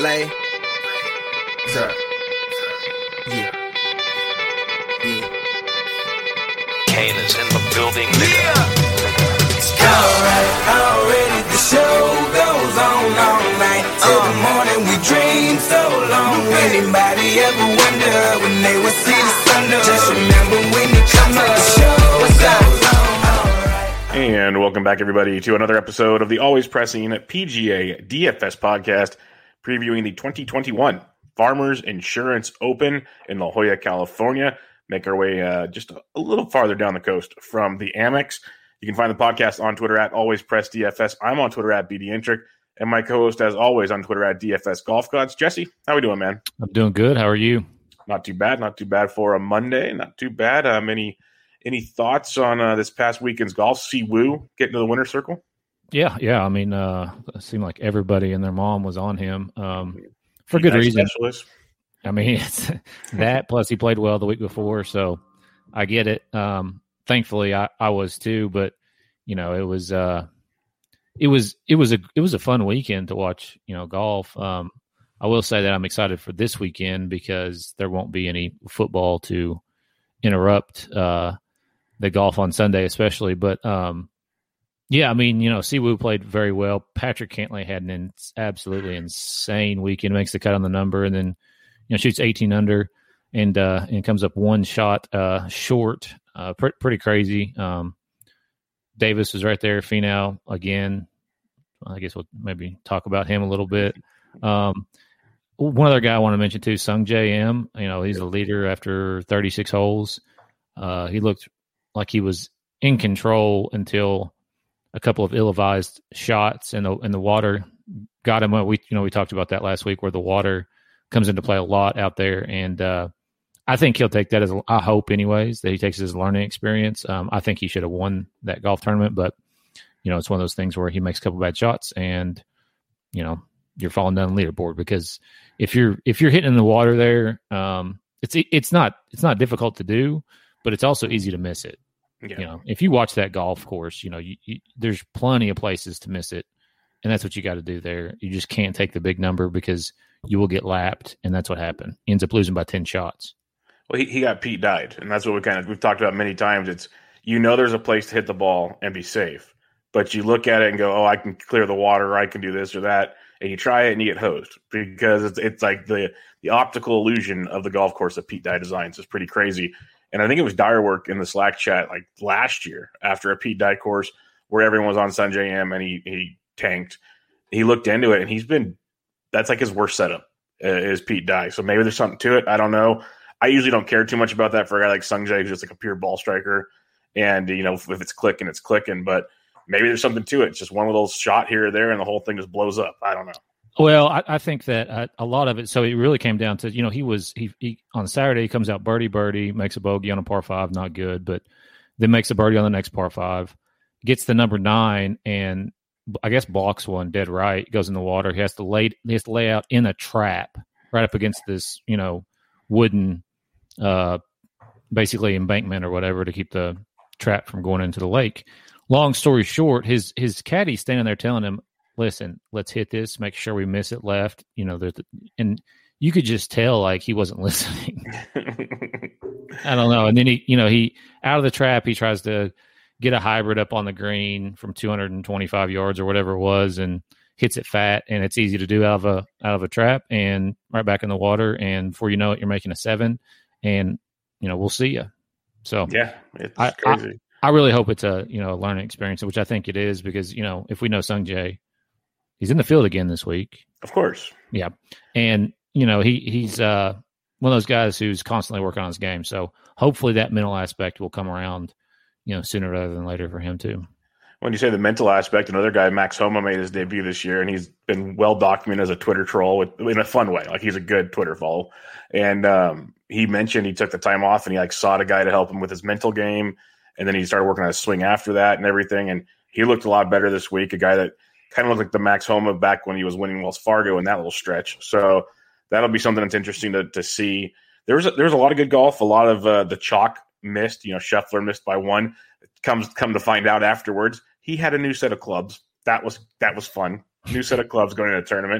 Lay. Sir. Yeah. Yeah. Kane is in the building, nigga. Already the show goes on all night. Till the morning we dream so long. Anybody ever wonder when they would see the sun? Just remember when you come up, the show goes on. And welcome back, everybody, to another episode of the Always Pressing PGA DFS podcast, previewing the 2021 Farmers Insurance Open in La Jolla, California. Make our way just a little farther down the coast from the Amex. You can find the podcast on Twitter at AlwaysPressDFS. I'm on Twitter at BDintric, and my co-host, as always, on Twitter at DFS Golf Gods. Jesse, how we doing, man? I'm doing good. How are you? Not too bad. Not too bad for a Monday. Not too bad. Any thoughts on this past weekend's golf? Si Woo getting to the winner's circle? Yeah. I mean, it seemed like everybody and their mom was on him for good reason. Specialist. I mean, it's that plus he played well the week before, so I get it. Thankfully, I was too, but you know, it was a fun weekend to watch. You know, golf. I will say that I'm excited for this weekend because there won't be any football to interrupt the golf on Sunday, especially. But yeah, I mean, you know, Si Woo played very well. Patrick Cantlay had an absolutely insane weekend. Makes the cut on the number, and then shoots 18 under, and comes up one shot short. Pretty crazy. Davis was right there. Finau again. I guess we'll maybe talk about him a little bit. One other guy I want to mention too, Sung J M. You know, he's a leader after 36 holes. He looked like he was in control until a couple of ill-advised shots, and the water got him. We talked about that last week, where the water comes into play a lot out there, and I think he'll take that as I hope, anyways, that he takes it as a learning experience. I think he should have won that golf tournament, but it's one of those things where he makes a couple bad shots, and you're falling down the leaderboard, because if you're hitting in the water there, it's not difficult to do, but it's also easy to miss it. Yeah. If you watch that golf course, there's plenty of places to miss it, and that's what you got to do there. You just can't take the big number because you will get lapped, and that's what happened. He ends up losing by 10 shots. Well, he got Pete Dyed, and that's what we've talked about many times. It's there's a place to hit the ball and be safe, but you look at it and go, oh, I can clear the water, or I can do this or that, and you try it and you get hosed, because it's like the optical illusion of the golf course that Pete Dye designs is pretty crazy. And I think it was Dirework in the Slack chat like last year after a Pete Dye course where everyone was on Sun JM and he tanked. He looked into it, and that's like his worst setup is Pete Dye. So maybe there's something to it. I don't know. I usually don't care too much about that for a guy like Sung Jae, who's just like a pure ball striker. And, if it's clicking, it's clicking. But maybe there's something to it. It's just one little shot here or there, and the whole thing just blows up. I don't know. Well, I think that a lot of it, so it really came down to, he on Saturday, he comes out birdie, makes a bogey on a par 5, not good, but then makes a birdie on the next par 5, gets the number 9, and I guess blocks one dead right, goes in the water. He has to lay out in a trap right up against this, wooden, basically embankment or whatever, to keep the trap from going into the lake. Long story short, his caddy's standing there telling him, listen, let's hit this, make sure we miss it left. And you could just tell like he wasn't listening. I don't know. And then he out of the trap, he tries to get a hybrid up on the green from 225 yards or whatever it was, and hits it fat, and it's easy to do out of a trap and right back in the water. And before you know it, you're making a 7, and we'll see you. So yeah, it's crazy. I really hope it's a learning experience, which I think it is, because if we know Sung Jae, he's in the field again this week. Of course. Yeah. And, he's one of those guys who's constantly working on his game. So hopefully that mental aspect will come around, sooner rather than later for him too. When you say the mental aspect, another guy, Max Homa, made his debut this year, and he's been well documented as a Twitter troll in a fun way. Like, he's a good Twitter follow. And he mentioned he took the time off, and he sought a guy to help him with his mental game. And then he started working on his swing after that and everything. And he looked a lot better this week, a guy that kind of looked like the Max Homa back when he was winning Wells Fargo in that little stretch. So that'll be something that's interesting to see. There's a lot of good golf. A lot of the chalk missed. Scheffler missed by 1. Come to find out afterwards, he had a new set of clubs. That was fun. New set of clubs going to a tournament.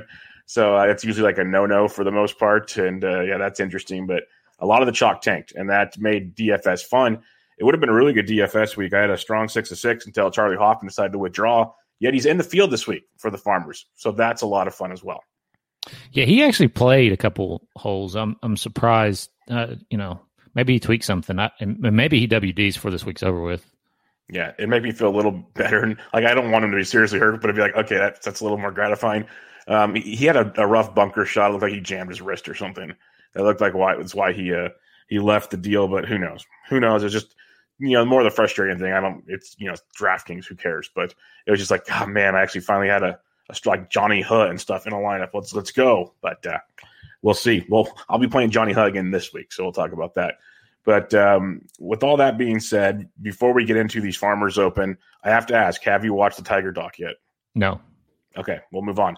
So it's usually like a no-no for the most part. And yeah, that's interesting. But a lot of the chalk tanked, and that made DFS fun. It would have been a really good DFS week. I had a strong 6-6 until Charlie Hoffman decided to withdraw. Yet he's in the field this week for the Farmers. So that's a lot of fun as well. Yeah, he actually played a couple holes. I'm surprised. Maybe he tweaked something. And maybe he WDs before this week's over with. Yeah, it made me feel a little better. Like, I don't want him to be seriously hurt, but I'd be like, okay, that's a little more gratifying. He had a rough bunker shot. It looked like he jammed his wrist or something. That looked like that's why he left the deal. But who knows? Who knows? It's just more of the frustrating thing. It's DraftKings. Who cares? But it was just like, oh man, I actually finally had a like Johnny Hutt and stuff in a lineup. Let's go. But we'll see. Well, I'll be playing Johnny Hutt again this week, so we'll talk about that. But with all that being said, before we get into these Farmers Open, I have to ask, have you watched the Tiger doc yet? No. Okay, we'll move on.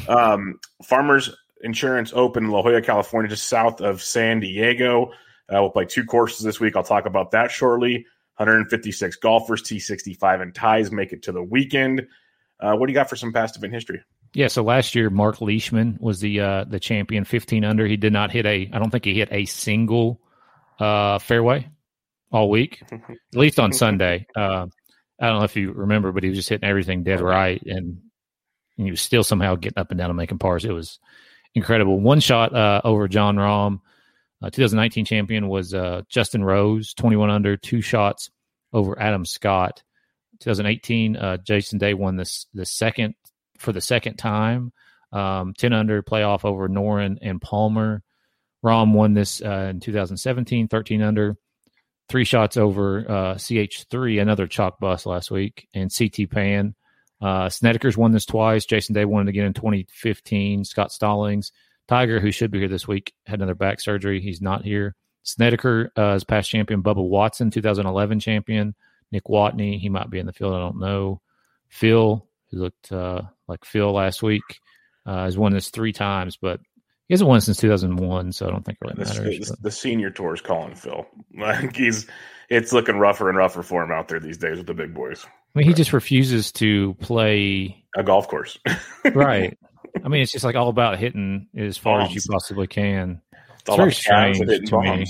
Farmers Insurance Open, La Jolla, California, just south of San Diego. We'll play 2 courses this week. I'll talk about that shortly. 156 golfers, T65 and ties make it to the weekend. What do you got for some past event history? Yeah, so last year Mark Leishman was the champion, 15 under. He did not I don't think he hit a single fairway all week, at least on Sunday. I don't know if you remember, but he was just hitting everything dead right, and he was still somehow getting up and down and making pars. It was incredible. One shot over John Rahm. 2019 champion was Justin Rose, 21 under, 2 shots over Adam Scott. 2018, Jason Day won the second time, 10 under playoff over Noren and Palmer. Rahm won this in 2017, 13 under, 3 shots over CH3, another chalk bust last week, and CT Pan. Snedeker's won this twice. Jason Day won it again in 2015. Scott Stallings. Tiger, who should be here this week, had another back surgery. He's not here. Snedeker is past champion. Bubba Watson, 2011 champion. Nick Watney, he might be in the field. I don't know. Phil, who looked like Phil last week, has won this 3 times, but he hasn't won since 2001, so I don't think it really matters. The senior tour is calling Phil. Like it's looking rougher and rougher for him out there these days with the big boys. I mean, he just refuses to play a golf course. Right. I mean, it's just like all about hitting as far as you possibly can. It's very strange to me.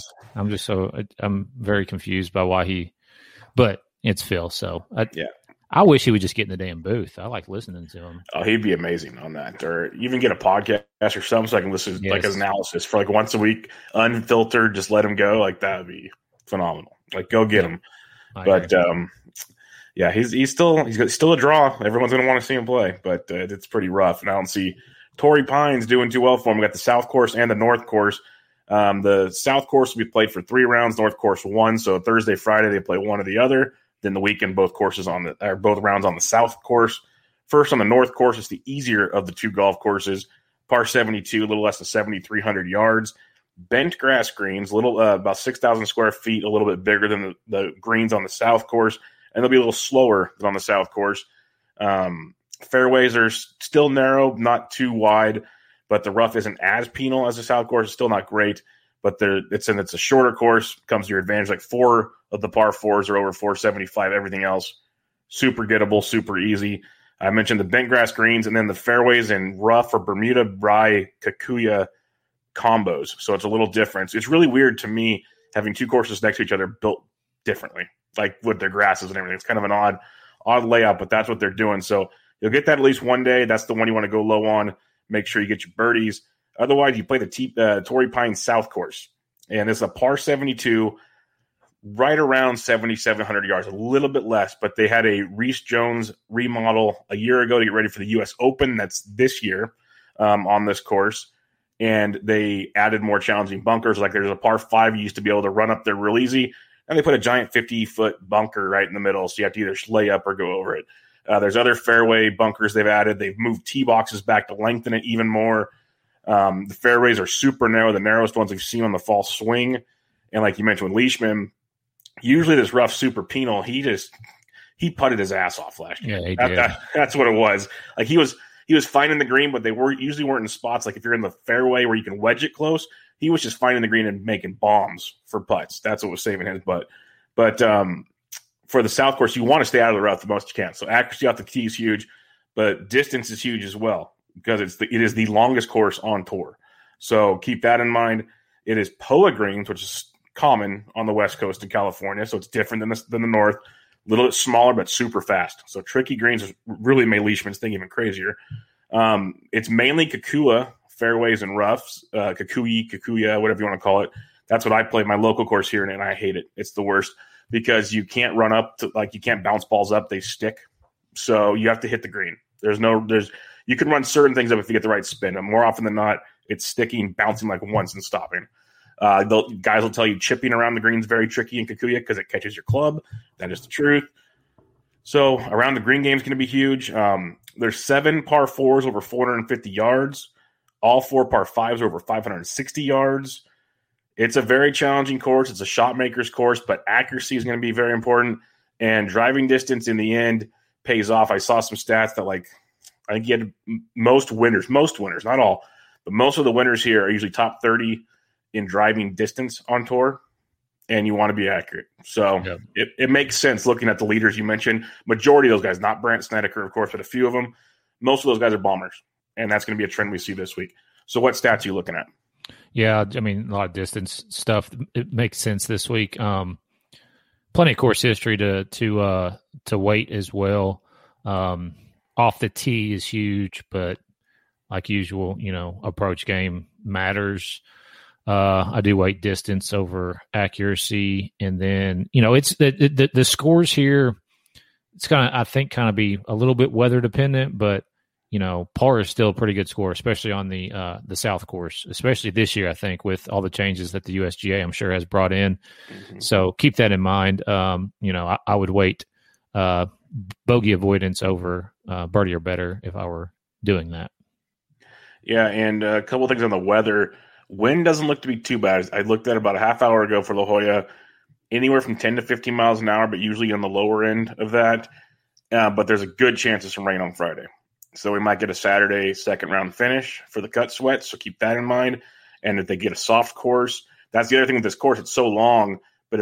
I'm very confused by why but it's Phil. So I wish he would just get in the damn booth. I like listening to him. Oh, he'd be amazing on that. Or even get a podcast or something so I can listen like his analysis for like once a week, unfiltered, just let him go. Like that would be phenomenal. Like go get him. But yeah, he's still a draw. Everyone's going to want to see him play, but it's pretty rough. And I don't see Torrey Pines doing too well for him. We got the South Course and the North Course. The South Course will be played for 3 rounds. North Course 1. So Thursday, Friday they play one or the other. Then the weekend, both rounds on the South Course. First on the North Course, it's the easier of the 2 golf courses. Par 72, a little less than 7,300 yards. Bent grass greens, about 6,000 square feet, a little bit bigger than the greens on the South Course. And they'll be a little slower than on the South Course. Fairways are still narrow, not too wide, but the rough isn't as penal as the South Course. It's still not great, but it's a shorter course. Comes to your advantage. Like 4 of the par 4s are over 475. Everything else, super gettable, super easy. I mentioned the bent grass greens, and then the fairways and rough or Bermuda Rye Kikuya combos. So it's a little different. It's really weird to me having 2 courses next to each other built differently, like with their grasses and everything. It's kind of an odd layout, but that's what they're doing. So you'll get that at least one day. That's the one you want to go low on. Make sure you get your birdies. Otherwise, you play the Torrey Pines South Course, and it's a par 72, right around 7,700 yards, a little bit less, but they had a Reese Jones remodel a year ago to get ready for the U.S. Open. That's this year on this course, and they added more challenging bunkers. Like there's a par 5 you used to be able to run up there real easy, and they put a giant 50-foot bunker right in the middle, so you have to either lay up or go over it. There's other fairway bunkers they've added. They've moved tee boxes back to lengthen it even more. The fairways are super narrow, the narrowest ones we've seen on the fall swing. And like you mentioned with Leishman, usually this rough super penal, he putted his ass off last year. Yeah, he did. That's what it was. Like he was finding the green, but they usually weren't in spots like if you're in the fairway where you can wedge it close. He was just finding the green and making bombs for putts. That's what was saving his butt. But for the South Course, you want to stay out of the rough the most you can. So accuracy off the tee is huge, but distance is huge as well. because it is the longest course on tour. So keep that in mind. It is POA greens, which is common on the West Coast in California, so it's different than the North. A little bit smaller, but super fast. So tricky greens really made Leishman's thing even crazier. It's mainly Kikuyu fairways and roughs, Kikuyu, whatever you want to call it. That's what I play my local course here, and I hate it. It's the worst because you can't run up to, like, you can't bounce balls up; they stick. So you have to hit the green. You can run certain things up if you get the right spin, but more often than not, it's sticking, bouncing like once and stopping. Guys will tell you chipping around the green is very tricky in Kikuyu because it catches your club. That is the truth. So around the green game is going to be huge. There's 7 par 4s over 450 yards. All 4 par 5s over 560 yards. It's a very challenging course. It's a shot maker's course, but accuracy is going to be very important. And driving distance in the end pays off. I saw some stats that, like, I think you had most winners, not all, but most of the winners here are usually top 30 in driving distance on tour, and you want to be accurate. So it makes sense looking at the leaders you mentioned. Majority of those guys, not Brandt Snedeker, of course, but a few of them, most of those guys are bombers, and that's going to be a trend we see this week. So what stats are you looking at? Yeah, I mean, a lot of distance stuff. It makes sense this week. Plenty of course history to weight as well. Off the tee is huge, but like usual, approach game matters. I do weight distance over accuracy, and then it's the scores here. It's I think kind of be a little bit weather dependent, but par is still a pretty good score, especially on the South course, especially this year. I think with all the changes that the USGA I'm sure has brought in, so keep that in mind. I would weight bogey avoidance over birdie or better if I were doing that. Yeah, and a couple things on the weather. Wind doesn't look to be too bad. I looked at about a half hour ago for La Jolla, anywhere from 10 to 15 miles an hour, but usually on the lower end of that. But there's a good chance of some rain on Friday. So we might get a Saturday second round finish for the cut sweat. So keep that in mind. And if they get a soft course, that's the other thing with this course. It's so long, but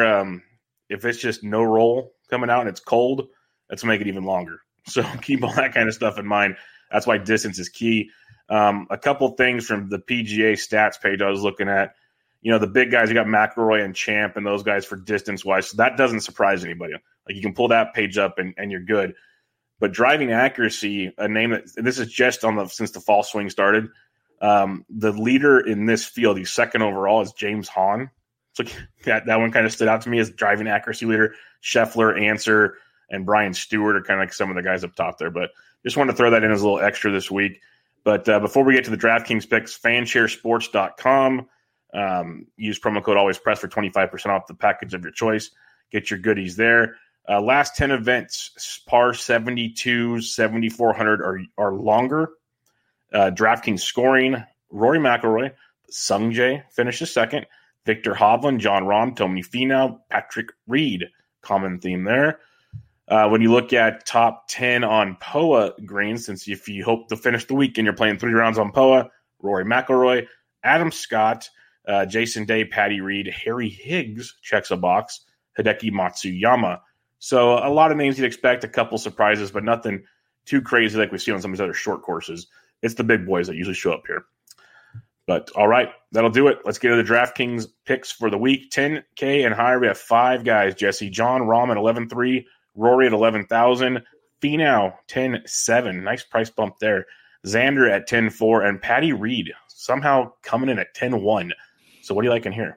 if it's just no roll coming out and it's cold, that's make it even longer. So keep all that kind of stuff in mind. That's why distance is key. A couple things from the PGA stats page I was looking at. The big guys, you got McIlroy and Champ and those guys for distance-wise. So that doesn't surprise anybody. Like, you can pull that page up and you're good. But driving accuracy, a name that – this is just since the fall swing started. The leader in this field, he's second overall, is James Hahn. So that one kind of stood out to me as driving accuracy leader. Scheffler, Answer, and Brian Stewart are kind of like some of the guys up top there. But just wanted to throw that in as a little extra this week. But before we get to the DraftKings picks, fansharesports.com. Use promo code AlwaysPress for 25% off the package of your choice. Get your goodies there. Last 10 events, par 72, 7,400 are longer. DraftKings scoring, Rory McIlroy, Sungjae finishes second. Victor Hovland, Jon Rahm, Tommy Finau, Patrick Reed. Common theme there. When you look at top 10 on POA greens, since if you hope to finish the weekend, you're playing 3 rounds on POA, Rory McIlroy, Adam Scott, Jason Day, Patty Reed, Harry Higgs checks a box, Hideki Matsuyama. So a lot of names you'd expect, a couple surprises, but nothing too crazy like we see on some of these other short courses. It's the big boys that usually show up here. But all right, that'll do it. Let's get to the DraftKings picks for the week. 10K and higher, we have 5 guys. Jesse, Jon Rahm at 11.3, Rory at 11,000, Finau 10.7. Nice price bump there. Xander at 10.4, and Patty Reed somehow coming in at 10.1. So what do you like in here?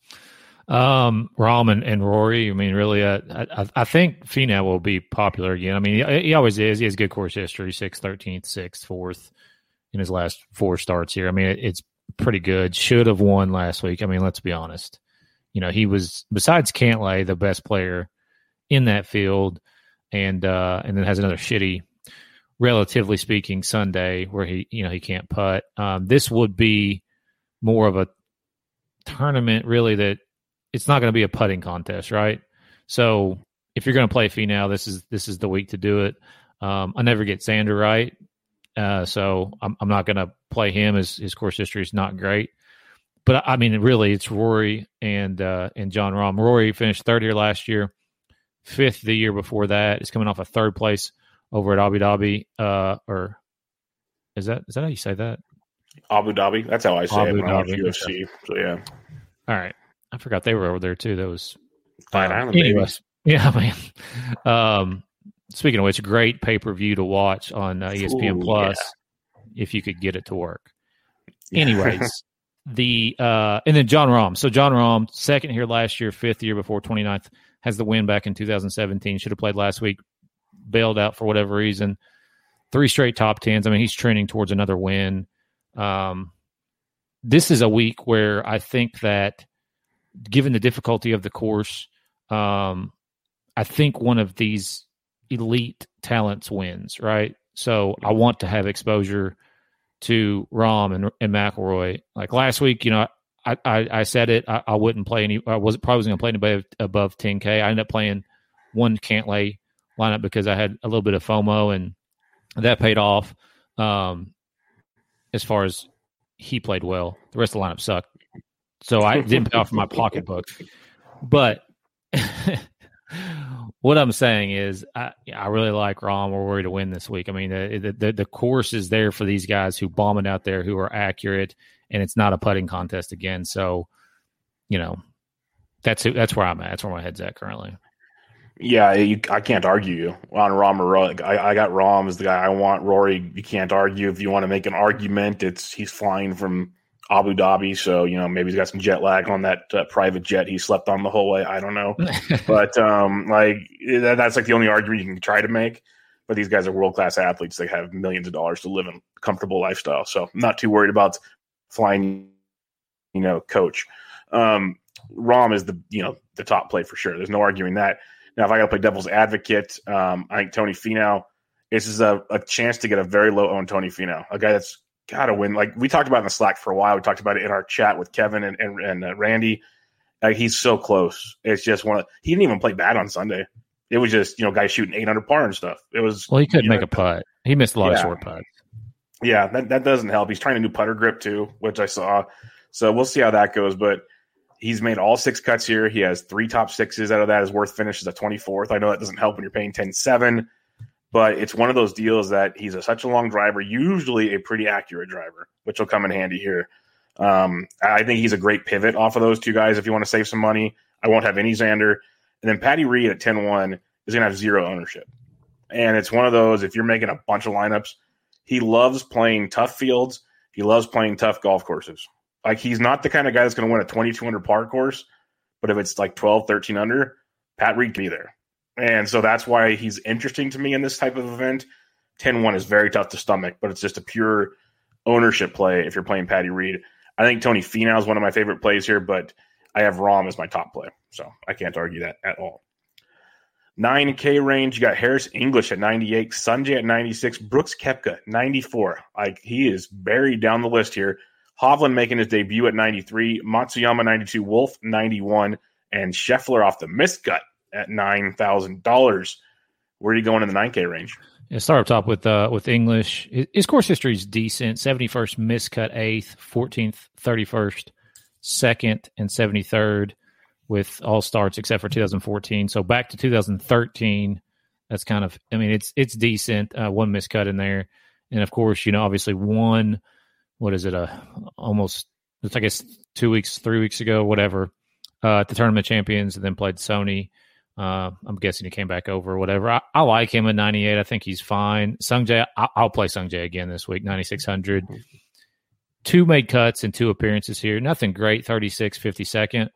Rahm and Rory. I mean, really, I think Finau will be popular again. I mean, he always is. He has good course history, 6th, 13th, 6th, 4th in his last 4 starts here. I mean, it's pretty good. Should have won last week. I mean, let's be honest. He was, besides Cantlay, the best player in that field, and then has another shitty, relatively speaking, Sunday where he can't putt. This would be more of a tournament, really, that it's not going to be a putting contest, right? So if you're going to play Finau, this is the week to do it. I never get Xander right, so I'm not going to play him. His course history is not great. But I mean, really, it's Rory and Jon Rahm. Rory finished 3rd here last year, 5th the year before that. He's coming off a 3rd place over at Abu Dhabi, or Is that how you say that? Abu Dhabi. That's how I say Abu it when I watch Dhabi, UFC. okay. So yeah, All right. I forgot they were over there too. That was Fight Island. Baby. anyways. Yeah, man. Speaking of which, great pay-per-view to watch on ESPN Plus if you could get it to work. Anyways, and then John Rahm. So John Rahm, second here last year, fifth year before 29th, has the win back in 2017. Should have played last week, bailed out for whatever reason. 3 straight top tens. I mean, he's trending towards another win. This is a week where I think that, given the difficulty of the course, I think one of these elite talents wins, right? So I want to have exposure to Rahm and McIlroy. Like last week, I said it. I wouldn't play any. I wasn't going to play anybody above 10K. I ended up playing one Cantlay lineup because I had a little bit of FOMO, and that paid off. As far as he played well, the rest of the lineup sucked, so I didn't pay off for my pocketbook. But what I'm saying is, I really like Rahm or Rory to win this week. I mean, the course is there for these guys who bomb it out there, who are accurate, and it's not a putting contest again. So, that's where I'm at. That's where my head's at currently. Yeah, I can't argue you on Rahm or Rory. I got Rahm as the guy I want. Rory, you can't argue. If you want to make an argument, he's flying from Abu Dhabi, so maybe he's got some jet lag on that private jet he slept on the whole way. I don't know, but that's like the only argument you can try to make. But these guys are world class athletes; they have millions of dollars to live a comfortable lifestyle. So I'm not too worried about flying, coach. Rahm is the top play for sure. There's no arguing that. Now, if I got to play devil's advocate, I think Tony Finau. This is a chance to get a very low owned Tony Finau, a guy that's got to win. Like we talked about in the Slack for a while. We talked about it in our chat with Kevin and Randy. He's so close. It's just he didn't even play bad on Sunday. It was just, guys shooting 8 under par and stuff. It was, he couldn't make a putt. He missed a lot of short putts. Yeah, that doesn't help. He's trying a new putter grip too, which I saw. So we'll see how that goes. But he's made all 6 cuts here. He has 3 top 6s out of that. His worst finish is a 24th. I know that doesn't help when you're paying 10-7. But it's one of those deals that he's such a long driver, usually a pretty accurate driver, which will come in handy here. I think he's a great pivot off of those 2 guys if you want to save some money. I won't have any Xander. And then Patty Reed at 10-1 is going to have 0 ownership. And it's one of those, if you're making a bunch of lineups, he loves playing tough fields. He loves playing tough golf courses. Like he's not the kind of guy that's going to win a 2200 par course, but if it's like 12, 13 under, Pat Reed can be there. And so that's why he's interesting to me in this type of event. 10-1 is very tough to stomach, but it's just a pure ownership play if you're playing Patty Reed. I think Tony Finau is one of my favorite plays here, but I have Rahm as my top play, so I can't argue that at all. 9K range, you got Harris English at 98, Sanjay at 96, Brooks Koepka 94. Like he is buried down the list here. Hovland making his debut at 93, Matsuyama 92, Wolf 91, and Scheffler off the miscut at $9,000. Where are you going in the 9K range? Yeah, start up top with English. His course history is decent. 71st miscut 8th, 14th, 31st, 2nd, and 73rd with all starts except for 2014. So back to 2013. That's kind of, it's decent. One miscut in there. And of course, obviously one, almost, it's I guess 3 weeks ago, whatever, at the Tournament Champions, and then played Sony. I'm guessing he came back over or whatever. I like him at 98. I think he's fine. Sungjae, I'll play Sungjae again this week, 9,600. 2 made cuts and 2 appearances here. Nothing great, 36, 52nd.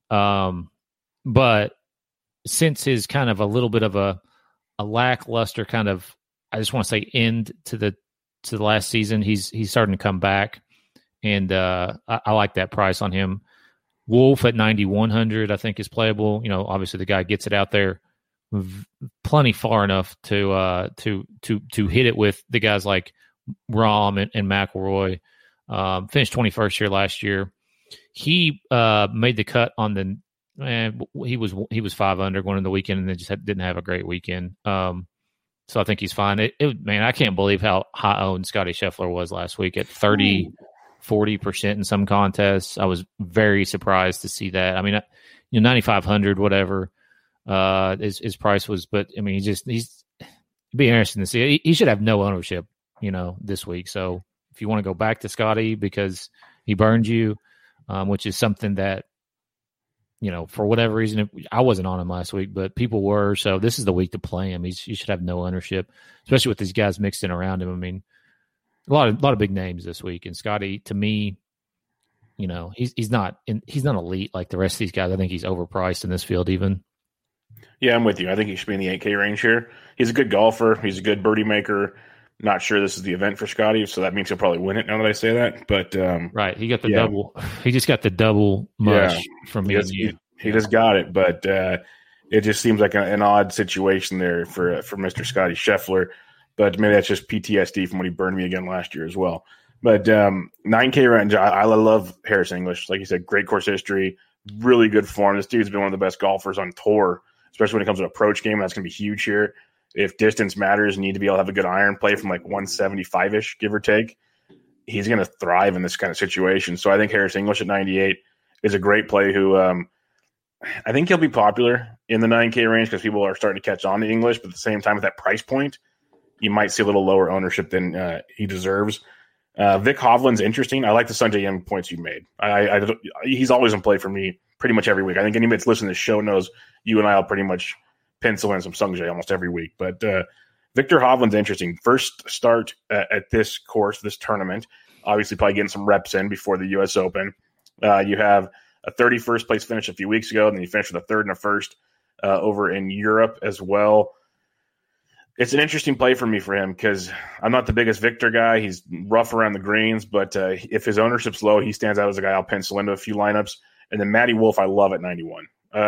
But since his kind of a little bit of a lackluster kind of, I just want to say end to the last season, he's starting to come back, and I like that price on him. Wolf at 9,100, I think is playable. Obviously the guy gets it out there plenty far enough to hit it with the guys like Rahm and McIlroy. Finished 21st here last year. He made the cut on the. He was 5 under going into the weekend, and then just didn't have a great weekend. So I think he's fine. I can't believe how high owned Scotty Scheffler was last week at 40% in some contests. I was very surprised to see that. 9,500, whatever, his price was, but he's it'd be interesting to see. He should have no ownership this week. So if you want to go back to Scotty because he burned you, which is something that, for whatever reason, I wasn't on him last week, but people were. So this is the week to play him. You should have no ownership, especially with these guys mixed in around him. I mean, a lot of big names this week, and Scotty, to me, he's not elite like the rest of these guys. I think he's overpriced in this field even. Yeah, I'm with you. I think he should be in the 8K range here. He's a good golfer. He's a good birdie maker. Not sure this is the event for Scotty, so that means he'll probably win it now that I say that. But right, he got the double. He just got the double mush from me. He just got it, but it just seems like an odd situation there for Mr. Scotty Scheffler. But maybe that's just PTSD from when he burned me again last year as well. But 9K range, I love Harris English. Like you said, great course history, really good form. This dude's been one of the best golfers on tour, especially when it comes to approach game. That's going to be huge here. If distance matters, you need to be able to have a good iron play from like 175-ish, give or take. He's going to thrive in this kind of situation. So I think Harris English at 98 is a great play who I think he'll be popular in the 9K range because people are starting to catch on to English. But at the same time, at that price point, you might see a little lower ownership than he deserves. Vic Hovland's interesting. I like the Sanjay Yim points you made. He's always in play for me pretty much every week. I think anybody that's listening to the show knows you and I will pretty much pencil in some Sungjae almost every week. But Victor Hovland's interesting. First start at this course, this tournament. Obviously probably getting some reps in before the U.S. Open. You have a 31st place finish a few weeks ago, and then you finished with a third and a first over in Europe as well. It's an interesting play for me for him because I'm not the biggest Victor guy. He's rough around the greens, but if his ownership's low, he stands out as a guy I'll pencil into a few lineups. And then Matty Wolff, I love at 91.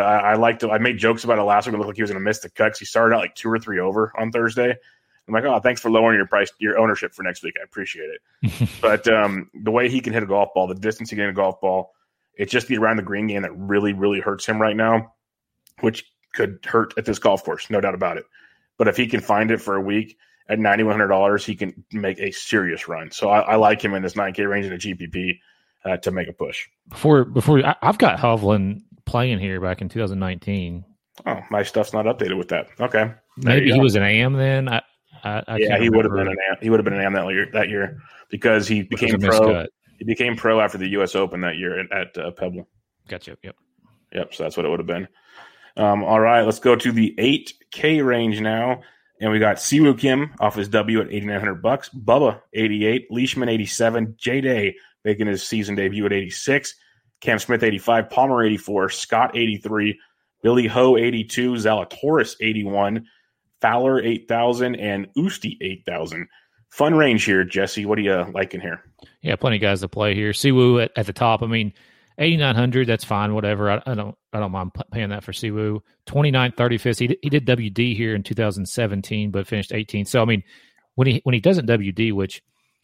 I made jokes about it last week. It looked like he was going to miss the cut because he started out like 2 or 3 over on Thursday. I'm like, oh, thanks for lowering your ownership for next week. I appreciate it. But the way he can hit a golf ball, the distance he can hit a golf ball, it's just the around the green game that really, really hurts him right now, which could hurt at this golf course, no doubt about it. But if he can find it for a week at $9,100, he can make a serious run. So I like him in this 9K range in a GPP to make a push. I've got Hovland playing here back in 2019. Oh, my stuff's not updated with that. Okay, maybe he was an AM then. Yeah, he would have been an AM. He would have been an AM that year because he became pro. He became pro after the U.S. Open that year at Pebble. Gotcha. Yep. So that's what it would have been. All right, let's go to the 8K range now, and we got Siwoo Kim off his W at $8,900, Bubba 88, Leishman 87, J Day making his season debut at 86, Cam Smith 85, Palmer 84, Scott 83, Billy Ho 82, Zalatoris 81, Fowler 8,000, and Usti 8,000. Fun range here, Jesse. What do you like in here? Yeah, plenty of guys to play here. Siwoo at the top. I mean, 8,900, that's fine, whatever. I don't mind paying that for Siwoo. 29, 35th. He did WD here in 2017, but finished 18th. So I mean, when he doesn't WD, which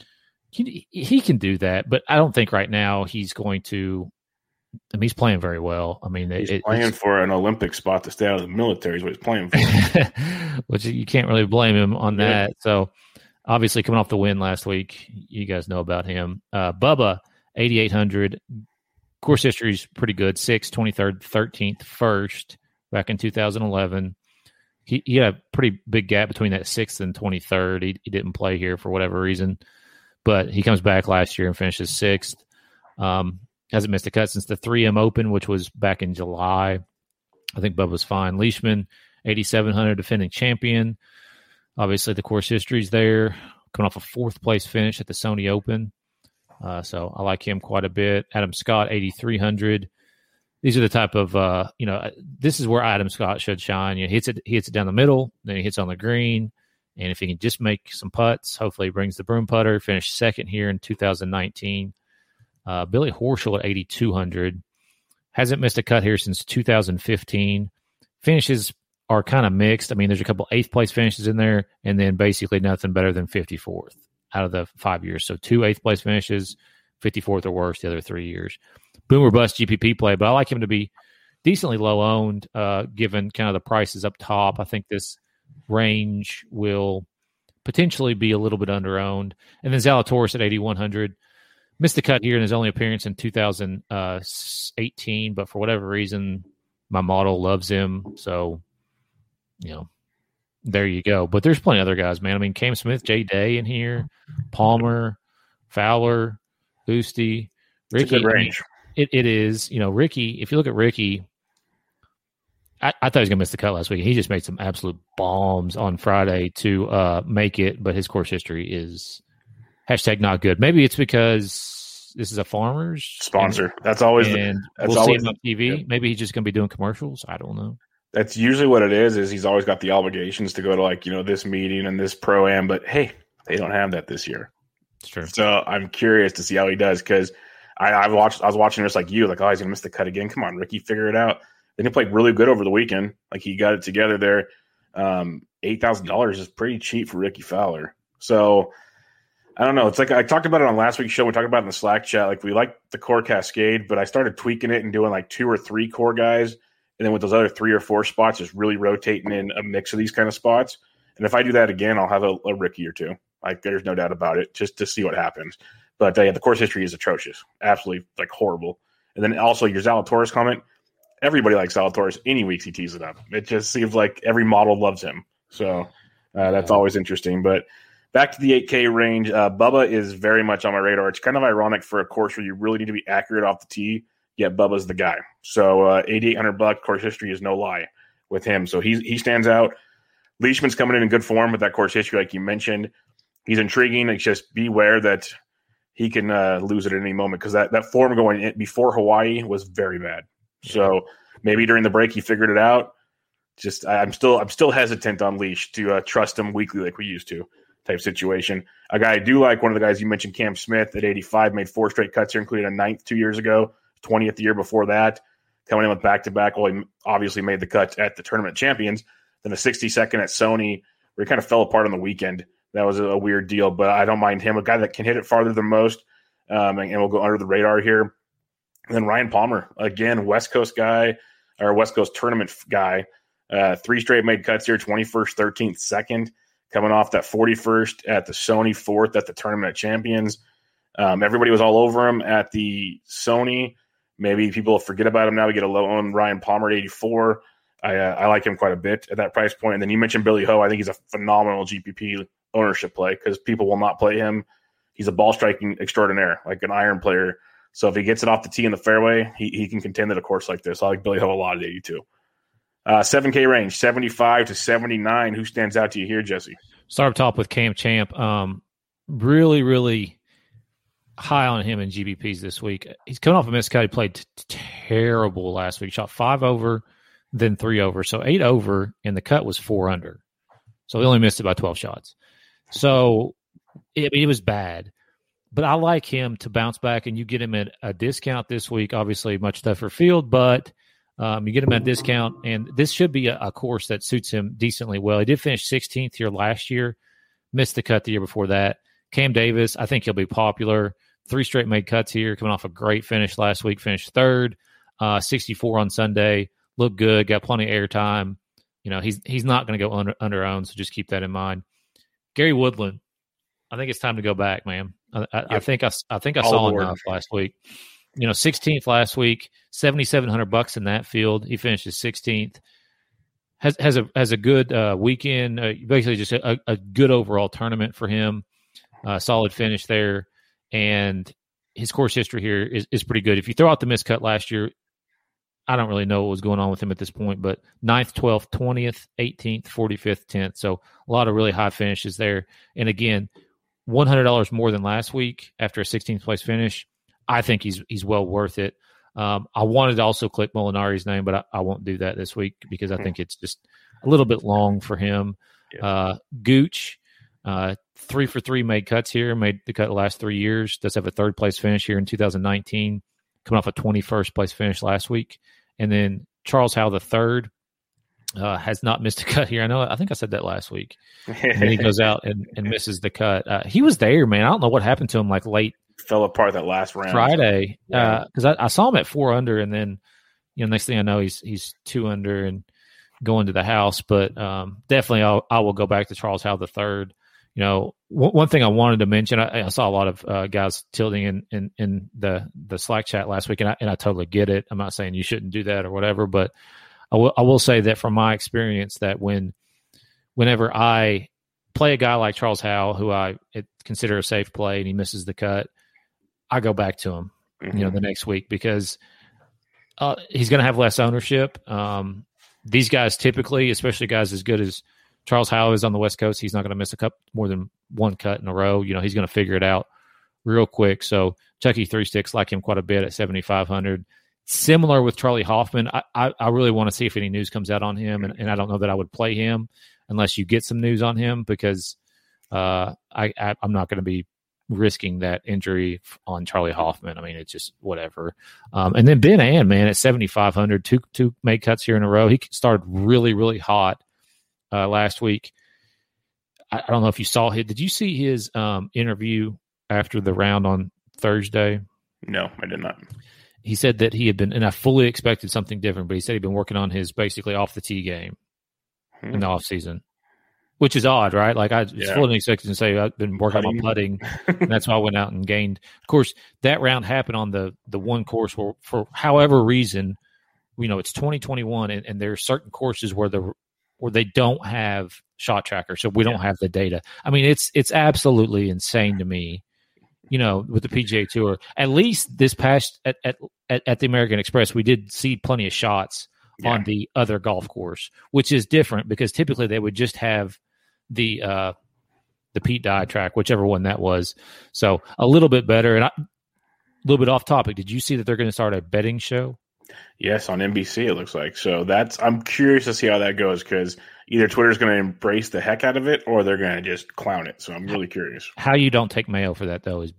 he can do that, but I don't think right now he's going to. I mean, he's playing very well. I mean, he's playing for an Olympic spot to stay out of the military is what he's playing for. Which you can't really blame him on that. So obviously, coming off the win last week, you guys know about him. Bubba 8,800. Course history is pretty good. 6th, 23rd, 13th, 1st back in 2011. He had a pretty big gap between that 6th and 23rd. He didn't play here for whatever reason, but he comes back last year and finishes 6th. Hasn't missed a cut since the 3M Open, which was back in July. I think Bubba's fine. Leishman, 8,700, defending champion. Obviously, the course history's there. Coming off a 4th place finish at the Sony Open. So I like him quite a bit. Adam Scott, 8,300. These are the type of, this is where Adam Scott should shine. He hits it down the middle, then he hits on the green. And if he can just make some putts, hopefully he brings the broom putter. Finished 2nd here in 2019. Billy Horschel at 8,200. Hasn't missed a cut here since 2015. Finishes are kind of mixed. I mean, there's a couple 8th place finishes in there, and then basically nothing better than 54th. Out of the 5 years. So 2 8th place finishes, 54th or worse the other 3 years. Boom or bust GPP play, but I like him to be decently low owned given kind of the prices up top. I think this range will potentially be a little bit under owned. And then Zalatoris at 8,100. Missed the cut here in his only appearance in 2018, but for whatever reason, my model loves him. So, there you go. But there's plenty of other guys, man. I mean, Cam Smith, J Day in here. Palmer, Fowler, Boosty, Ricky. It's a good range. It is. Ricky, if you look at Ricky, I thought he was going to miss the cut last week. He just made some absolute bombs on Friday to make it, but his course history is #not good. Maybe it's because this is a Farmers sponsor. That's always we'll see him on TV. Yep. Maybe he's just going to be doing commercials. I don't know. That's usually what it is he's always got the obligations to go to this meeting and this pro-am, but hey, they don't have that this year. It's true. So I'm curious to see how he does because I was watching this like you, like, oh, he's going to miss the cut again. Come on, Ricky, figure it out. Then he played really good over the weekend. Like he got it together there. $8,000 is pretty cheap for Ricky Fowler. So I don't know. It's like I talked about it on last week's show. We talked about it in the Slack chat. Like we like the core cascade, but I started tweaking it and doing like 2 or 3 core guys. And then with those other 3 or 4 spots, just really rotating in a mix of these kind of spots. And if I do that again, I'll have a Ricky or 2. Like there's no doubt about it, just to see what happens. But the course history is atrocious, absolutely like horrible. And then also your Zalatoris comment. Everybody likes Zalatoris. Any weeks he tees it up. It just seems like every model loves him. So that's always interesting. But back to the 8K range, Bubba is very much on my radar. It's kind of ironic for a course where you really need to be accurate off the tee, yet Bubba's the guy. So $8,800 course history is no lie with him. So he stands out. Leishman's coming in good form with that course history, like you mentioned. He's intriguing. It's just beware that he can lose it at any moment because that form going in before Hawaii was very bad. So maybe during the break he figured it out. Just I'm still hesitant on Leash to trust him weekly like we used to type situation. A guy I do like, one of the guys you mentioned, Cam Smith at 85, made 4 straight cuts here, including a 9th 2 years ago, 20th the year before that, coming in with back-to-back. Well, he obviously made the cut at the Tournament Champions, then a 62nd at Sony, where he kind of fell apart on the weekend. That was a weird deal, but I don't mind him, a guy that can hit it farther than most, and will go under the radar here. And then Ryan Palmer, again, West Coast guy, or West Coast tournament guy, 3 straight made cuts here, 21st, 13th, 2nd, coming off that 41st at the Sony, 4th at the Tournament Champions. Everybody was all over him at the Sony. Maybe people forget about him now. We get a low-owned Ryan Palmer at 84. I like him quite a bit at that price point. And then you mentioned Billy Ho. I think he's a phenomenal GPP ownership play because people will not play him. He's a ball-striking extraordinaire, like an iron player. So if he gets it off the tee in the fairway, he can contend at a course like this. I like Billy Ho a lot at 82. 7K range, 75 to 79. Who stands out to you here, Jesse? Start up top with Cam Champ. Really, really high on him in GBPs this week. He's coming off a missed cut. He played terrible last week. Shot 5 over, then 3 over. So 8 over, and the cut was 4 under. So he only missed it by 12 shots. So it was bad. But I like him to bounce back, and you get him at a discount this week. Obviously, much tougher field, but you get him at a discount, and this should be a course that suits him decently well. He did finish 16th here last year, missed the cut the year before that. Cam Davis, I think he'll be popular. 3 straight made cuts here, coming off a great finish last week, finished 3rd, 64 on Sunday, looked good, got plenty of airtime. He's not going to go under owned, so just keep that in mind. Gary Woodland, I think it's time to go back, man. I think I saw enough last week. 16th last week, $7,700 in that field. He finishes 16th. Has a good weekend. Basically, just a good overall tournament for him. Solid finish there, and his course history here is pretty good. If you throw out the miscut last year, I don't really know what was going on with him at this point, but 9th, 12th, 20th, 18th, 45th, 10th. So a lot of really high finishes there. And again, $100 more than last week after a 16th place finish. I think he's well worth it. I wanted to also click Molinari's name, but I won't do that this week because I think it's just a little bit long for him. Yeah. Gooch, 3 for 3 made cuts here, made the cut the last 3 years. Does have a 3rd place finish here in 2019, coming off a 21st place finish last week. And then Charles Howe III has not missed a cut here. I think I said that last week. And then he goes out and misses the cut. He was there, man. I don't know what happened to him like late. Fell apart that last round. Friday. Because I saw him at 4 under, and then next thing I know, he's 2 under and going to the house. But definitely I will go back to Charles Howe III. One thing I wanted to mention, I saw a lot of guys tilting in the Slack chat last week, and I totally get it. I'm not saying you shouldn't do that or whatever, but I will say that from my experience that whenever I play a guy like Charles Howell, who I consider a safe play, and he misses the cut, I go back to him, the next week because he's going to have less ownership. These guys typically, especially guys as good as Charles Howell is on the West Coast, he's not going to miss a cut more than one cut in a row. He's going to figure it out real quick. So Chucky Three Sticks like him quite a bit at 7,500. Similar with Charlie Hoffman. I really want to see if any news comes out on him, and I don't know that I would play him unless you get some news on him because I'm not going to be risking that injury on Charlie Hoffman. I mean, it's just whatever. And then Ben Ann, man, at 7,500, two made cuts here in a row. He started really, really hot last week. I don't know if you saw it. Did you see his interview after the round on Thursday? No, I did not. He said that he had been, and I fully expected something different, but he said he'd been working on his basically off the tee game in the off season, which is odd, right? Like I fully expected to say I've been working on putting, and that's why I went out and gained. Of course, that round happened on the one course where, for however reason, it's 2021, and there are certain courses where they don't have shot tracker, so we don't have the data. I mean, it's absolutely insane to me. With the PGA Tour, at least this past at the American Express, we did see plenty of shots on the other golf course, which is different because typically they would just have the Pete Dye track, whichever one that was. So a little bit better. And a little bit off topic. Did you see that they're going to start a betting show? Yes, on NBC it looks like. So I'm curious to see how that goes because either Twitter's going to embrace the heck out of it or they're going to just clown it. So I'm really curious. How you don't take Mayo for that though is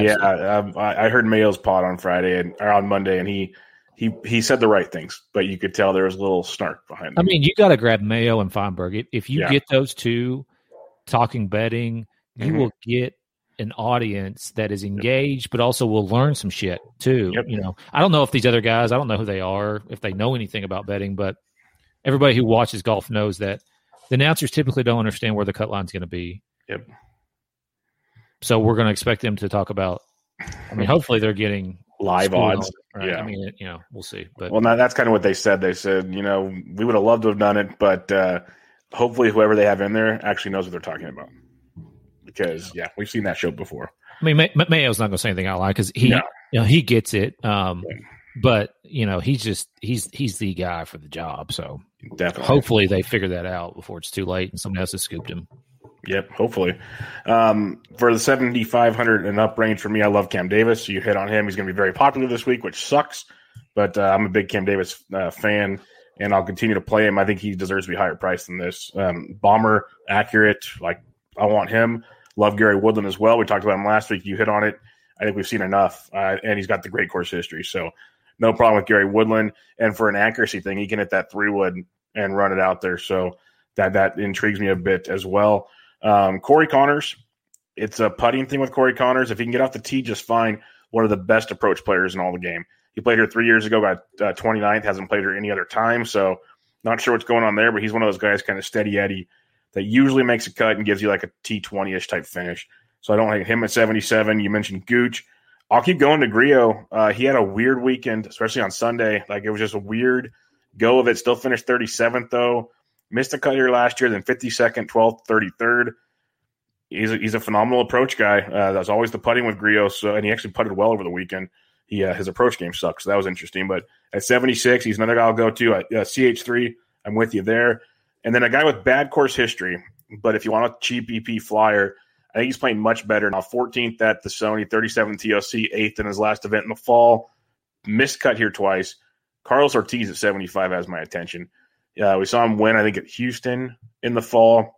I heard Mayo's pod on Friday or on Monday, and he said the right things, but you could tell there was a little snark behind it. I mean, you got to grab Mayo and Feinberg. If you get those two talking betting, you will get an audience that is engaged, but also will learn some shit too. Yep. I don't know if these other guys, I don't know who they are, if they know anything about betting, but everybody who watches golf knows that the announcers typically don't understand where the cut line's going to be. Yep. So we're going to expect them to talk about, hopefully they're getting live odds. Right? Yeah. I mean, we'll see. But that's kind of what they said. They said, we would have loved to have done it, but hopefully whoever they have in there actually knows what they're talking about. Because we've seen that show before. I mean, Mayo's not going to say anything out loud because he gets it. But he's the guy for the job. So definitely, hopefully they figure that out before it's too late and someone else has scooped him. Yep, hopefully. For the 7,500 and up range for me, I love Cam Davis. You hit on him. He's going to be very popular this week, which sucks. But I'm a big Cam Davis fan, and I'll continue to play him. I think he deserves to be higher priced than this. Bomber, accurate. Like I want him. Love Gary Woodland as well. We talked about him last week. You hit on it. I think we've seen enough, and he's got the great course history. So no problem with Gary Woodland. And for an accuracy thing, he can hit that 3-wood and run it out there. So that intrigues me a bit as well. Corey Connors, it's a putting thing with Corey Connors. If he can get off the tee just fine, one of the best approach players in all the game. He played her 3 years ago, got 29th, hasn't played her any other time. So not sure what's going on there, but he's one of those guys kind of steady Eddie that usually makes a cut and gives you like a T20-ish type finish. So I don't like him at 77. You mentioned Gooch. I'll keep going to Grillo. He had a weird weekend, especially on Sunday. Like it was just a weird go of it. Still finished 37th though. Missed a cut here last year, then 52nd, 12th, 33rd. He's a phenomenal approach guy. That's always the putting with Grillo. So, and he actually putted well over the weekend. His approach game sucks. So that was interesting. But at 76, he's another guy I'll go to. At CH3, I'm with you there. And then a guy with bad course history, but if you want a cheap EP flyer, I think he's playing much better now. 14th at the Sony, 37th TLC, 8th in his last event in the fall. Missed cut here twice. Carlos Ortiz at 75 has my attention. We saw him win, I think, at Houston in the fall.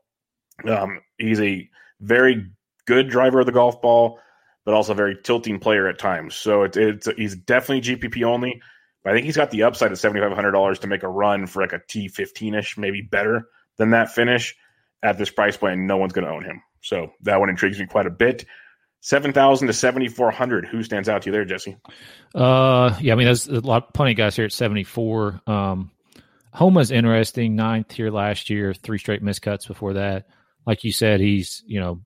He's a very good driver of the golf ball, but also a very tilting player at times. So he's definitely GPP only. But I think he's got the upside of $7,500 to make a run for like a T15-ish, maybe better than that finish at this price point, and no one's going to own him. So that one intrigues me quite a bit. 7,000 to 7,400. Who stands out to you there, Jesse? There's plenty of guys here at 74. Homa's interesting. 9th here last year, 3 straight miscuts before that. Like you said, he's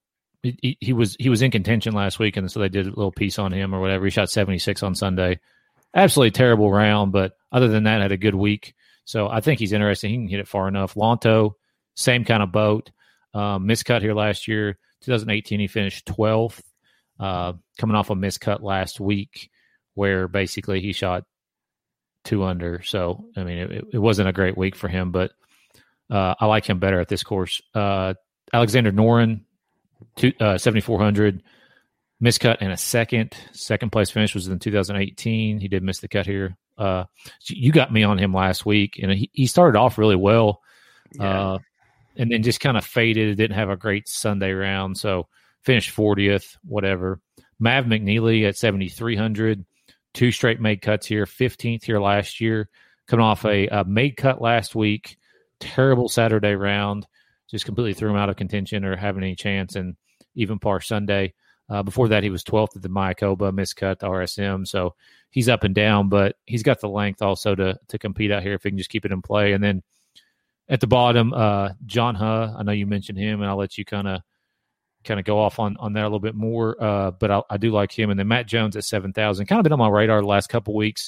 he was in contention last week, and so they did a little piece on him or whatever. He shot 76 on Sunday. Absolutely terrible round, but other than that, had a good week. So I think he's interesting. He can hit it far enough. Lonto, same kind of boat. Miscut here last year. 2018, he finished 12th, coming off a miscut last week where basically he shot 2 under. So, I mean, it wasn't a great week for him, but I like him better at this course. Alexander Noren, 7,400, miscut and a second place finish was in 2018. He did miss the cut here. You got me on him last week, and he started off really well, and then just kind of faded. Didn't have a great Sunday round, so finished 40th, whatever. Mav McNeely at 7,300, 2 straight made cuts here, 15th here last year, coming off a made cut last week. Terrible Saturday round, just completely threw him out of contention or having any chance, and even par Sunday. Before that, he was 12th at the Mayakoba, miscut the RSM, so he's up and down, but he's got the length also to compete out here if he can just keep it in play. And then at the bottom, John Huh, I know you mentioned him, and I'll let you kind of go off on that a little bit more, but I do like him. And then Matt Jones at 7,000, kind of been on my radar the last couple weeks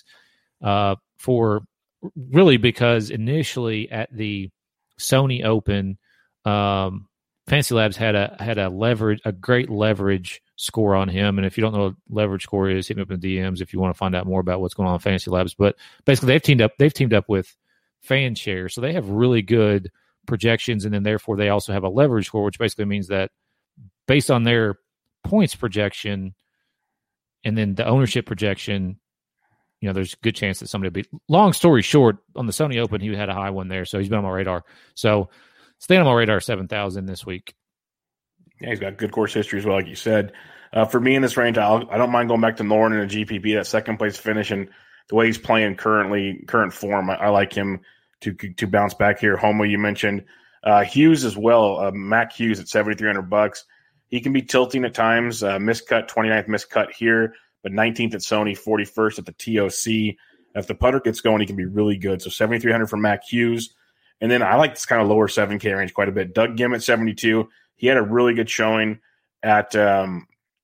for really because initially at the Sony Open, Fantasy Labs had a great leverage score on him. And if you don't know what leverage score is, hit me up in the DMs if you want to find out more about what's going on in Fantasy Labs. But basically they've teamed up with FanShare. So they have really good projections, and then therefore they also have a leverage score, which basically means that based on their points projection and then the ownership projection, there's a good chance that somebody will be. Long story short, on the Sony Open, he had a high one there, so he's been on my radar. So staying on my radar, 7,000 this week. Yeah, he's got good course history as well, like you said. For me in this range, I don't mind going back to Noren in a GPP, that second place finish, and the way he's playing current form, I like him to bounce back here. Homo, you mentioned Hughes as well. Mac Hughes at $7,300. He can be tilting at times. Miscut, 29th miscut here, but 19th at Sony, 41st at the TOC. If the putter gets going, he can be really good. So $7,300 for Mac Hughes. And then I like this kind of lower 7K range quite a bit. Doug Gim at 72. He had a really good showing at the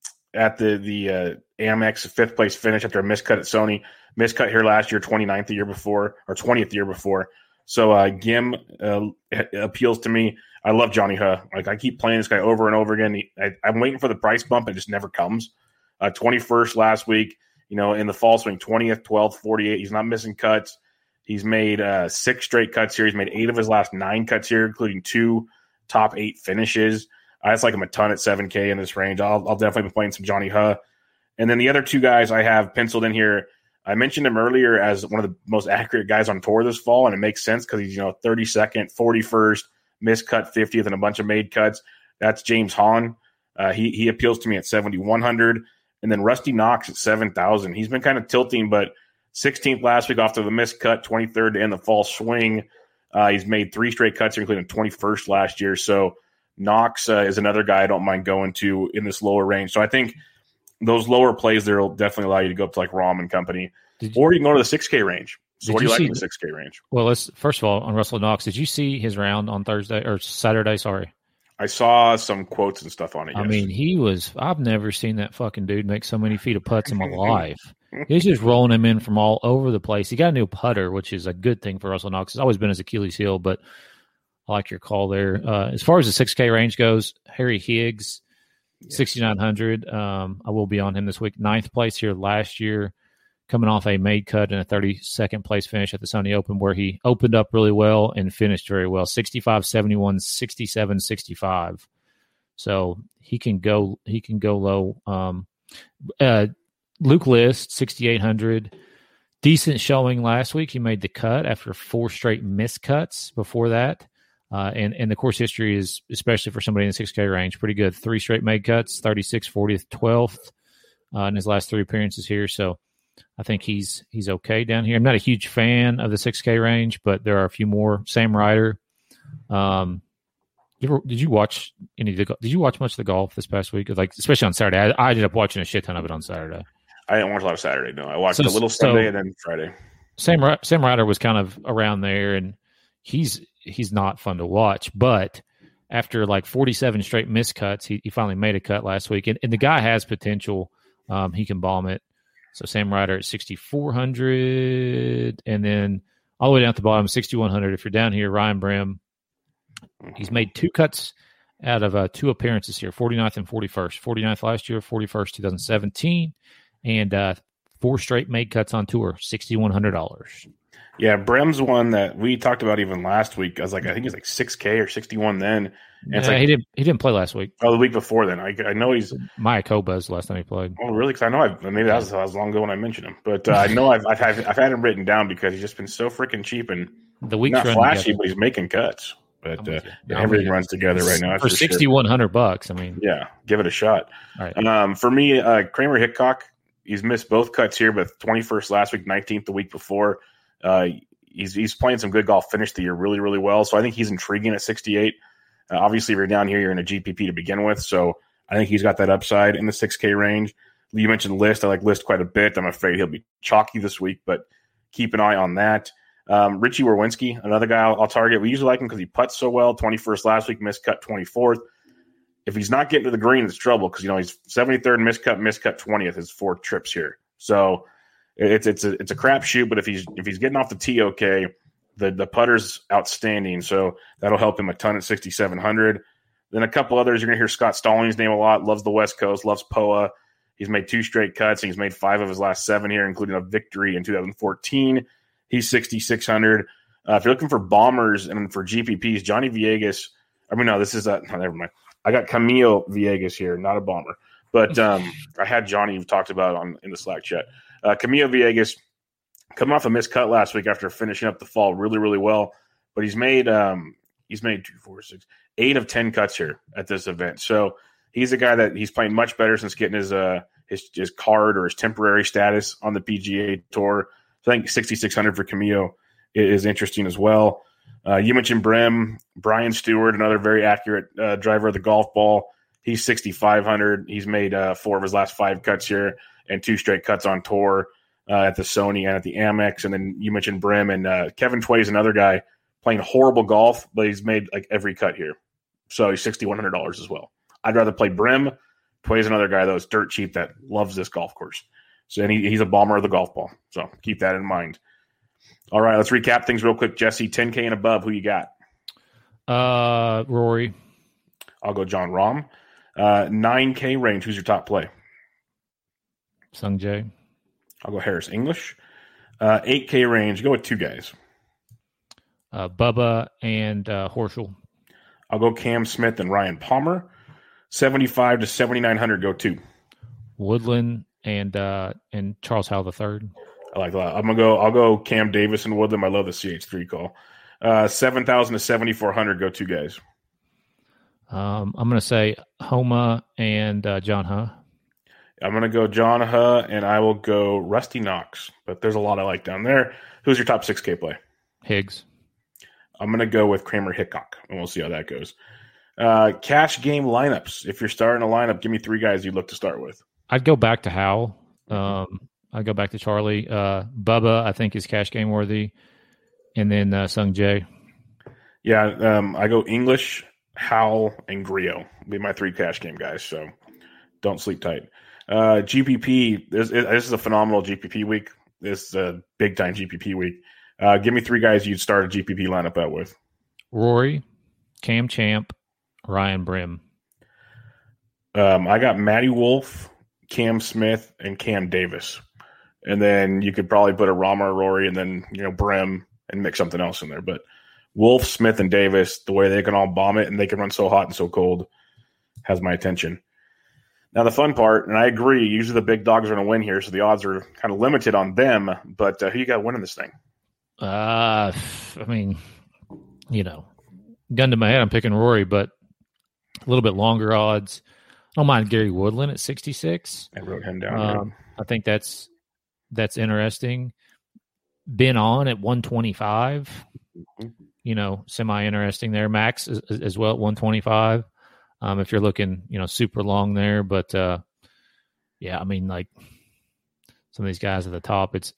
Amex 5th place finish after a miscut at Sony. Miscut here last year, 29th the year before, or 20th the year before. So Gim appeals to me. I love Johnny Huh. Like, I keep playing this guy over and over again. I'm waiting for the price bump. It just never comes. 21st last week, in the fall swing, 20th, 12th, 48. He's not missing cuts. He's made 6 straight cuts here. He's made 8 of his last 9 cuts here, including 2 top 8 finishes. I just like him a ton at 7K in this range. I'll definitely be playing some Johnny Huh. And then the other 2 guys I have penciled in here, I mentioned him earlier as one of the most accurate guys on tour this fall, and it makes sense because he's 32nd, 41st, miscut 50th, and a bunch of made cuts. That's James Hahn. He appeals to me at 7,100. And then Rusty Knox at 7,000. He's been kind of tilting, but 16th last week off to the miscut, 23rd to end the fall swing. He's made 3 straight cuts, including 21st last year. So Knox is another guy I don't mind going to in this lower range. So I think those lower plays there will definitely allow you to go up to like Rahm and company. Or you can go to the 6K range. So what do you like in the 6K range? Well, let's first of all, on Russell Knox, did you see his round on Thursday or Saturday? Sorry. I saw some quotes and stuff on it. Yes. I mean, I've never seen that fucking dude make so many feet of putts in my life. He's just rolling him in from all over the place. He got a new putter, which is a good thing for Russell Knox. It's always been his Achilles heel, but I like your call there. As far as the 6K range goes, Harry Higgs, 6,900. I will be on him this week. 9th place here last year, coming off a made cut and a 32nd place finish at the Sony Open, where he opened up really well and finished very well. 65, 71, 67, 65. So he can go low. Luke List, 6,800. Decent showing last week. He made the cut after 4 straight miscuts before that. And the course history is, especially for somebody in the 6K range, pretty good. 3 straight made cuts, 36th, 40th, 12th in his last 3 appearances here. So I think he's okay down here. I'm not a huge fan of the 6K range, but there are a few more. Sam Ryder. Did you watch Did you watch much of the golf this past week? Like, especially on Saturday. I ended up watching a shit ton of it on Saturday. I didn't watch a lot of Saturday. No, I watched a little Sunday and then Friday. Sam Ryder was kind of around there, and he's not fun to watch. But after like 47 straight miscuts, he finally made a cut last week, and the guy has potential. He can bomb it. So Sam Ryder at 6,400, and then all the way down at the bottom, 6,100. If you're down here, Ryan Brim, he's made 2 cuts out of 2 appearances here, 49th and 41st. 49th last year, 41st 2017, and 4 straight made cuts on tour, $6,100. Yeah, Brem's one that we talked about even last week. I was like, I think it was like 6K or 61 then. And it's like, he didn't play last week. Oh, the week before then. I know he's Mayakoba's last time he played. Oh, really? Because I know maybe that was long ago when I mentioned him, but I know I've had him written down because he's just been so freaking cheap and the week's not flashy, together. but he's making cuts. But everything runs together right now for $6,100. I mean, yeah, give it a shot. All right. For me, Kramer Hickok, he's missed both cuts here, but 21st last week, 19th the week before. He's playing some good golf, finished the year really, really well. So I think he's intriguing at 68. Obviously, if you're down here, you're in a GPP to begin with. So I think he's got that upside in the 6K range. You mentioned List. I like List quite a bit. I'm afraid he'll be chalky this week, but keep an eye on that. Richie Werwinski, another guy I'll target. We usually like him because he putts so well. 21st last week, missed cut 24th. If he's not getting to the green, it's trouble because he's 73rd, missed cut 20th. His 4 trips here. So it's a crapshoot. But if he's getting off the tee, okay. The putter's outstanding, so that'll help him a ton at 6,700. Then a couple others, you're going to hear Scott Stallings' name a lot. Loves the West Coast, loves POA. He's made 2 straight cuts, and he's made 5 of his last 7 here, including a victory in 2014. He's 6,600. If you're looking for bombers and for GPPs, Johnny Villegas. I mean, no, this is never mind. I got Camilo Villegas here, not a bomber, but I had Johnny talked about in the Slack chat. Camilo Villegas. Coming off a missed cut last week after finishing up the fall really, really well, but he's made 2, 4, 6, 8 of 10 cuts here at this event. So he's a guy that he's playing much better since getting his card or his temporary status on the PGA Tour. So I think 6,600 for Camilo is interesting as well. You mentioned Brem, Brian Stewart, another very accurate driver of the golf ball. He's 6,500. He's made 4 of his last 5 cuts here and 2 straight cuts on tour. At the Sony and at the Amex. And then you mentioned Brim and Kevin Tway is another guy playing horrible golf, but he's made like every cut here. So he's $6,100 as well. I'd rather play Brim. Tway's another guy that was dirt cheap that loves this golf course. So and he's a bomber of the golf ball. So keep that in mind. All right, let's recap things real quick. Jesse, 10K and above, who you got? Rory. I'll go John Rahm. 9K range, who's your top play? Sung Jae. I'll go Harris English. 8K range, go with 2 guys. Bubba and Horschel. I'll go Cam Smith and Ryan Palmer. 75 to 7,900, go 2. Woodland and Charles Howell III. I like that. I'll go Cam Davis and Woodland. I love the CH3 call. 7,000 to 7,400, go 2 guys. I'm going to say Homa and John Huh. I'm going to go John Huh, and I will go Rusty Knox. But there's a lot I like down there. Who's your top 6K play? Higgs. I'm going to go with Kramer Hickok, and we'll see how that goes. Cash game lineups. If you're starting a lineup, give me 3 guys you'd look to start with. I'd go back to Howell. I'd go back to Charlie. Bubba, I think, is cash game worthy. And then Sung Jae. Yeah, I go English, Howell, and Griot. Be my 3 cash game guys, so don't sleep tight. GPP, this is a phenomenal GPP week. This is a big-time GPP week. Give me 3 guys you'd start a GPP lineup out with. Rory, Cam Champ, Ryan Brim. I got Matty Wolf, Cam Smith, and Cam Davis. And then you could probably put a Rahm or Rory and then, Brim and mix something else in there. But Wolf, Smith, and Davis, the way they can all bomb it and they can run so hot and so cold has my attention. Now, the fun part, and I agree, usually the big dogs are going to win here, so the odds are kind of limited on them. But who you got winning this thing? I mean, gun to my head, I'm picking Rory, but a little bit longer odds. I don't mind Gary Woodland at 66. I wrote him down. I think that's interesting. Ben On at 125. Semi-interesting there. Max as well at 125. If you're looking, super long there, but I mean, like some of these guys at the top, it's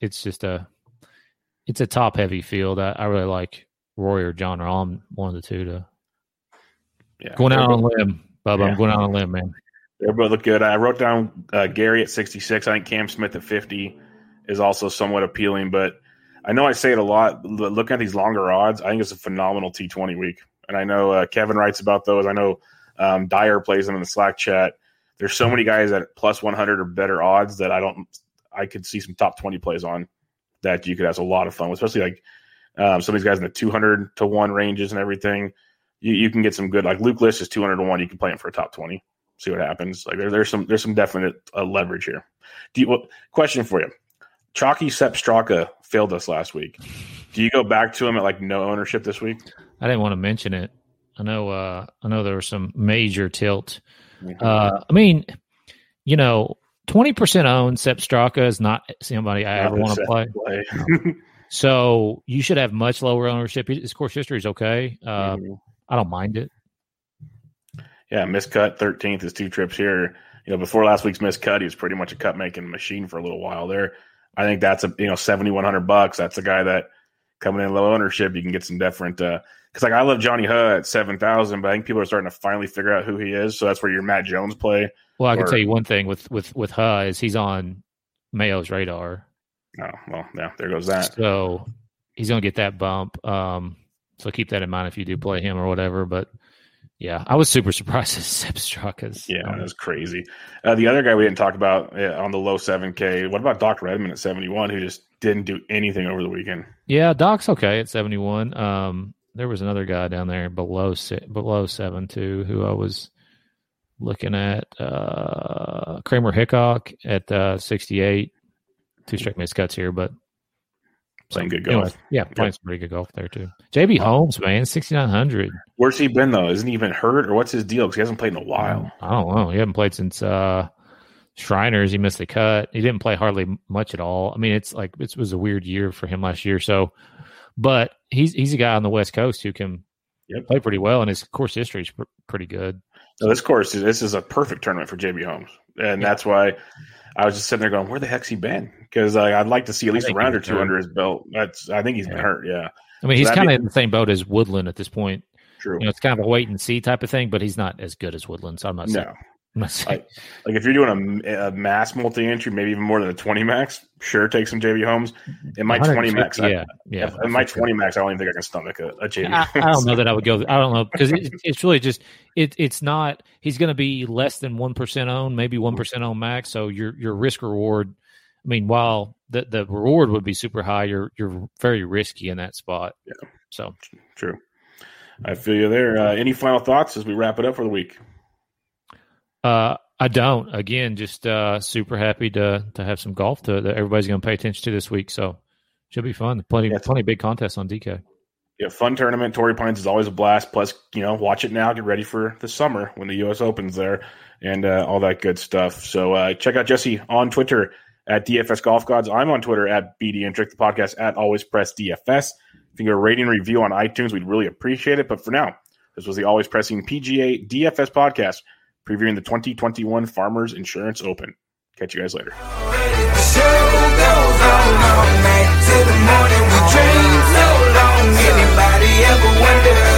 a top heavy field. I really like Rory or John Rahm, one of the two going out on a limb, Bubba. Yeah. I'm going out on a limb, man. They both look good. I wrote down Gary at 66. I think Cam Smith at 50 is also somewhat appealing, but I know I say it a lot. Looking at these longer odds, I think it's a phenomenal T20 week. And I know Kevin writes about those. I know Dyer plays them in the Slack chat. There's so many guys at plus 100 or better odds that I could see some top 20 plays on that you could have a lot of fun with, especially like some of these guys in the 200 to 1 ranges and everything. You can get some good, like Luke List is 200 to 1. You can play him for a top 20. See what happens. Like there's some definite leverage here. Question for you. Chalky Sepp Straka failed us last week. Do you go back to him at like no ownership this week? I didn't want to mention it. I know there was some major tilt. Mm-hmm. I mean, 20% owned Sepp Straka is not somebody I ever want to play. So you should have much lower ownership. His course history is okay. I don't mind it. Yeah, miscut 13th is 2 trips here. Before last week's miscut, he was pretty much a cut making machine for a little while there. I think that's $7,100. That's a guy that coming in low ownership, you can get some different. Because I love Johnny Huh at 7,000, but I think people are starting to finally figure out who he is. So that's where your Matt Jones play. Well, I can tell you one thing with Huh is he's on Mayo's radar. Oh, well, yeah, there goes that. So he's going to get that bump. So keep that in mind if you do play him or whatever. But yeah, I was super surprised at Sepp Straka's. Yeah, that was crazy. The other guy we didn't talk about on the low 7K, what about Doc Redmond at 71, who just didn't do anything over the weekend? Yeah, Doc's okay at 71. There was another guy down there below 7 too, who I was looking at. Kramer Hickok at 68. 2 straight miscuts here, but playing good golf. Anyway, yeah, playing some pretty good golf there too. JB Holmes, man, 6,900. Where's he been though? Isn't he even hurt, or what's his deal? Because he hasn't played in a while. I don't know. He hasn't played since Shriners. He missed the cut. He didn't play hardly much at all. I mean, it was a weird year for him last year. So, but he's a guy on the West Coast who can play pretty well, and his course history is pretty good. So this is a perfect tournament for JB Holmes, and that's why I was just sitting there going, "Where the heck's he been?" Because I'd like to see at least a round or two under his belt. I think he's been hurt. Yeah, I mean, he's kind of in the same boat as Woodland at this point. True. It's kind of a wait and see type of thing, but he's not as good as Woodland. So I'm not saying. Like if you're doing a mass multi-entry, maybe even more than a 20 max, sure, take some JB Holmes. In my 20 max, in my 20 max, I don't even think I can stomach a JB. I don't know that I would go. I don't know because it's really just it's not. He's going to be less than 1% owned, maybe 1% owned max. So your risk reward. I mean, while the reward would be super high, you're very risky in that spot. Yeah. So true. I feel you there. Any final thoughts as we wrap it up for the week? I don't. Again, just super happy to have some golf that everybody's going to pay attention to this week. So should be fun. Plenty of big contests on DK. Yeah, fun tournament. Torrey Pines is always a blast. Plus, watch it now. Get ready for the summer when the U.S. Open's there and all that good stuff. So check out Jesse on Twitter at DFS Golf Gods. I'm on Twitter at BDintric, the podcast at Always Press DFS. If you can a rating review on iTunes, we'd really appreciate it. But for now, this was the Always Pressing PGA DFS podcast, previewing the 2021 Farmers Insurance Open. Catch you guys later. The show goes on all night till the morning. We dream so long. Anybody ever wonder